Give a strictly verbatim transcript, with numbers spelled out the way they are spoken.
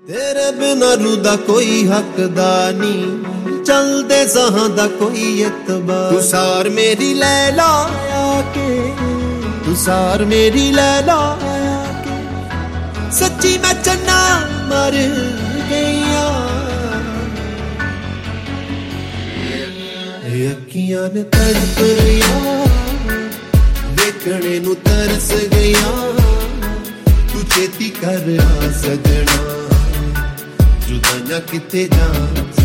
तेरे बिना रूह दा कोई हकदा नी, चलदे जहां दा कोई एतबार। तू सार मेरी लैला आके, तू सार मेरी लैला आके, सच्ची मैं चन्ना मर गईया। अखियां ने तड़प रहिया, देखने नू तरस गईया। तू छेती कर आ सजना, जुदाइयां किथे जां।